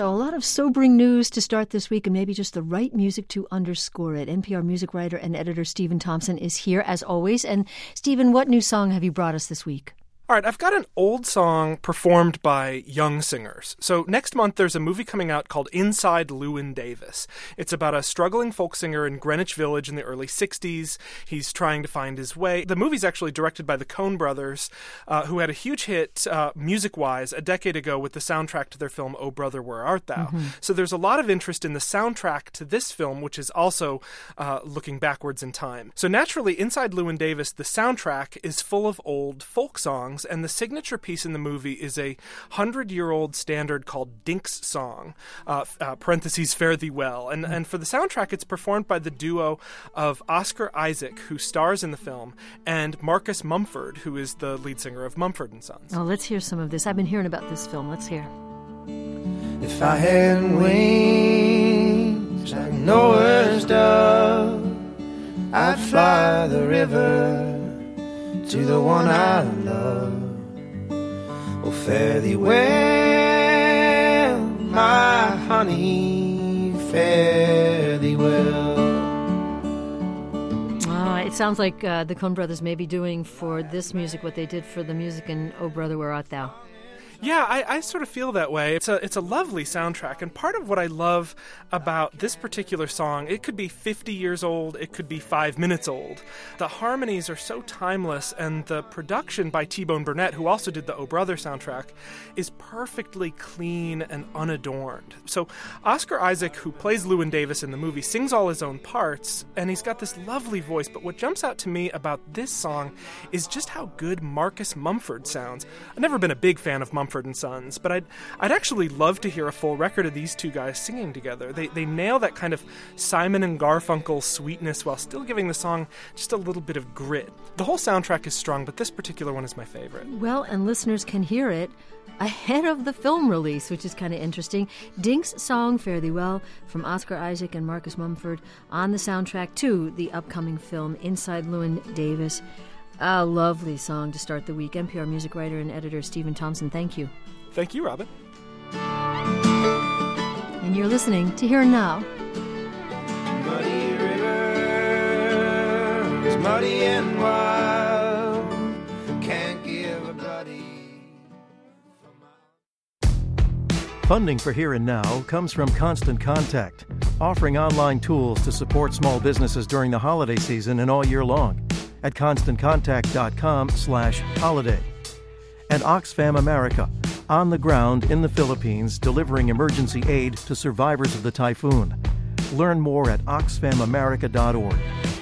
So a lot of sobering news to start this week, and maybe just the right music to underscore it. NPR music writer and editor Stephen Thompson is here, as always. And Stephen, what new song have you brought us this week? All right, I've got an old song performed by young singers. So next month there's a movie coming out called Inside Llewyn Davis. It's about a struggling folk singer in Greenwich Village in the early 60s. He's trying to find his way. The movie's actually directed by the Coen brothers, who had a huge hit music-wise a decade ago with the soundtrack to their film Oh Brother, Where Art Thou? Mm-hmm. So there's a lot of interest in the soundtrack to this film, which is also looking backwards in time. So naturally, Inside Llewyn Davis, the soundtrack is full of old folk songs, and the signature piece in the movie is a 100-year-old standard called Dink's Song, parentheses, Fare Thee Well. And for the soundtrack, it's performed by the duo of Oscar Isaac, who stars in the film, and Marcus Mumford, who is the lead singer of Mumford & Sons. Oh, let's hear some of this. I've been hearing about this film. Let's hear. If I had wings like Noah's dove, I'd fly the river to the one I love. Oh, fare thee well, my honey, fare thee well. It sounds like the Coen brothers may be doing for this music what they did for the music in Oh Brother, Where Art Thou? Yeah, I sort of feel that way. It's a lovely soundtrack, and part of what I love about this particular song, it could be 50 years old, it could be 5 minutes old. The harmonies are so timeless, and the production by T-Bone Burnett, who also did the Oh Brother soundtrack, is perfectly clean and unadorned. So Oscar Isaac, who plays Llewyn Davis in the movie, sings all his own parts, and he's got this lovely voice, but what jumps out to me about this song is just how good Marcus Mumford sounds. I've never been a big fan of Mumford & Sons, but I'd actually love to hear a full record of these two guys singing together. They nail that kind of Simon and Garfunkel sweetness while still giving the song just a little bit of grit. The whole soundtrack is strong, but this particular one is my favorite. Well, and listeners can hear it ahead of the film release, which is kind of interesting. Dink's Song, Fare Thee Well, from Oscar Isaac and Marcus Mumford, on the soundtrack to the upcoming film Inside Llewyn Davis. A lovely song to start the week. NPR music writer and editor Stephen Thompson, thank you. Thank you, Robin. And you're listening to Here and Now. Muddy rivers, muddy and wild, can't give a bloody. Funding for Here and Now comes from Constant Contact, offering online tools to support small businesses during the holiday season and all year long at constantcontact.com/holiday. And Oxfam America, on the ground in the Philippines, delivering emergency aid to survivors of the typhoon. Learn more at oxfamamerica.org.